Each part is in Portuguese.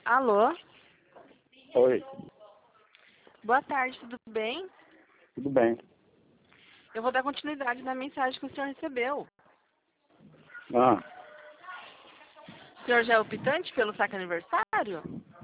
Alô? Oi, Boa tarde, tudo bem? tudo bem. Eu vou dar continuidade na mensagem que o senhor recebeu. Ah, O senhor já é optante pelo saque aniversário?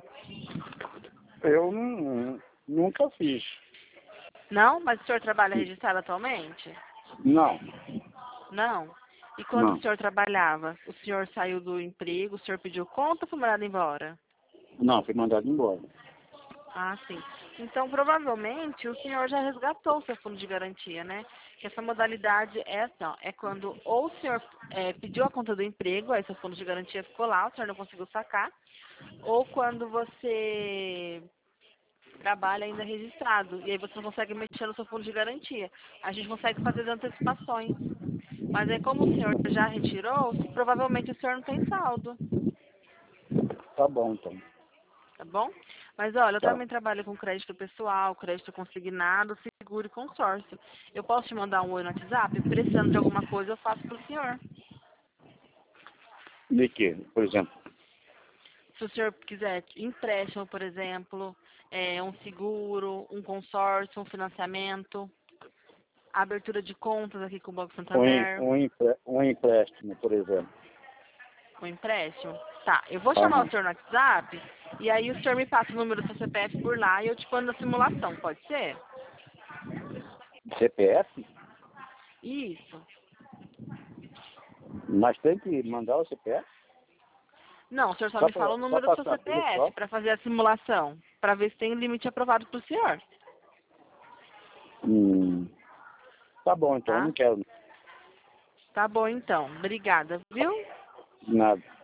eu nunca fiz. Não? Mas o senhor trabalha registrado atualmente? Não, Não. E quando o não, senhor trabalhava, o senhor saiu do emprego, o senhor pediu conta ou foi mandado embora? não, fui mandado embora. Ah, sim. Então, provavelmente, o senhor já resgatou o seu fundo de garantia, né? Que essa modalidade é assim, ó, é quando ou o senhor pediu a conta do emprego, aí seu fundo de garantia ficou lá, o senhor não conseguiu sacar, ou quando você trabalha ainda registrado, e aí você não consegue mexer no seu fundo de garantia. A gente consegue fazer as antecipações. Mas aí, como o senhor já retirou, provavelmente o senhor não tem saldo. Tá bom, então. Tá bom? Mas olha, eu Tá. também trabalho com crédito pessoal, crédito consignado, seguro e consórcio. Eu posso te mandar um oi no WhatsApp? Precisando de alguma coisa, eu faço pro senhor. De quê, por exemplo? Se o senhor quiser empréstimo, por exemplo, um seguro, um consórcio, um financiamento, abertura de contas aqui com o Banco Santander, Um empréstimo, por exemplo. um empréstimo. Tá, eu vou chamar o Aham. senhor no WhatsApp e aí o senhor me passa o número do seu CPF por lá e eu te mando a simulação, pode ser? CPF? Isso. Mas tem que mandar o CPF? Não, o senhor só Só me para fala o só número do pra seu saber CPF só? para fazer a simulação, para ver se tem limite aprovado para o senhor, Hum, tá bom, então. Eu tá? não quero Tá bom então. Obrigada, viu? nada.